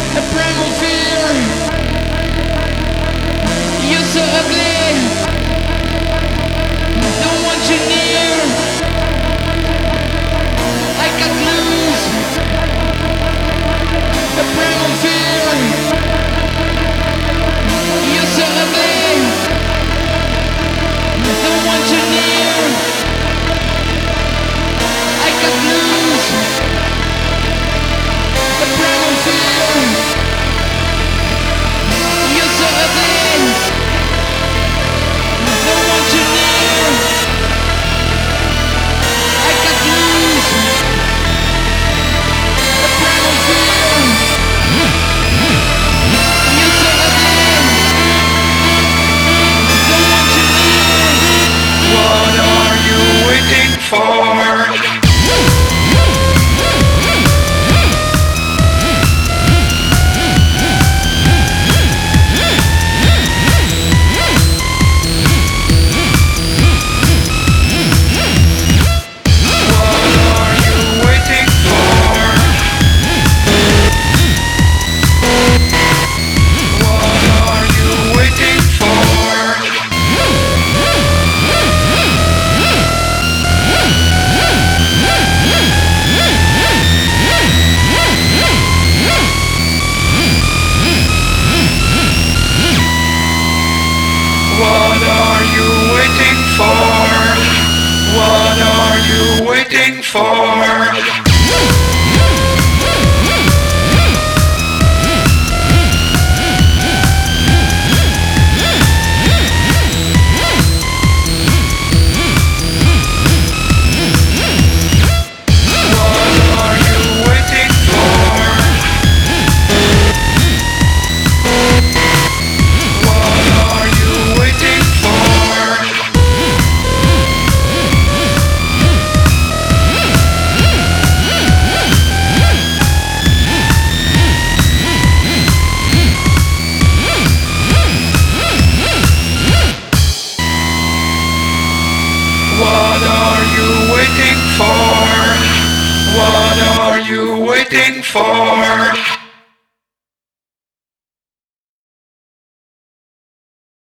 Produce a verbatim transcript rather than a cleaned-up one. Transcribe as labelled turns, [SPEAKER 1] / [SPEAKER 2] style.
[SPEAKER 1] A primal fear. You're so ugly. Don't want you near. I got blues. A primal fear. You're so ugly. Don't want you near. I got blues. A primal fear. You're so ugly. Don't want you near. I got blues. A primal fear. You're so ugly. Don't want you near.
[SPEAKER 2] What are you waiting for? What are you waiting for? What are you waiting for? What are you waiting for? What are you waiting for?